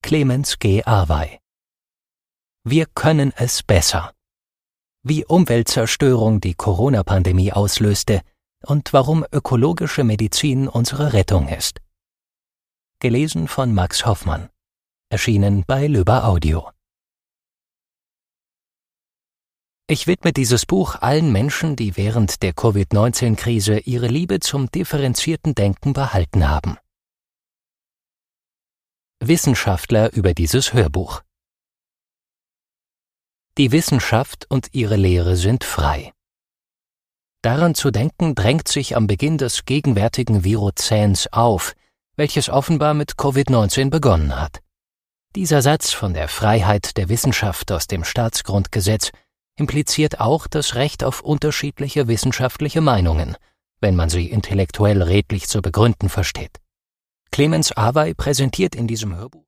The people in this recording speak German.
Clemens G. Awey. Wir können es besser. Wie Umweltzerstörung die Corona-Pandemie auslöste und warum ökologische Medizin unsere Rettung ist. Gelesen von Max Hoffmann. Erschienen bei Löber Audio. Ich widme dieses Buch allen Menschen, die während der Covid-19-Krise ihre Liebe zum differenzierten Denken behalten haben. Wissenschaftler über dieses Hörbuch. Die Wissenschaft und ihre Lehre sind frei. Daran zu denken drängt sich am Beginn des gegenwärtigen Virozäns auf, welches offenbar mit Covid-19 begonnen hat. Dieser Satz von der Freiheit der Wissenschaft aus dem Staatsgrundgesetz impliziert auch das Recht auf unterschiedliche wissenschaftliche Meinungen, wenn man sie intellektuell redlich zu begründen versteht. Clemens Awey präsentiert in diesem Hörbuch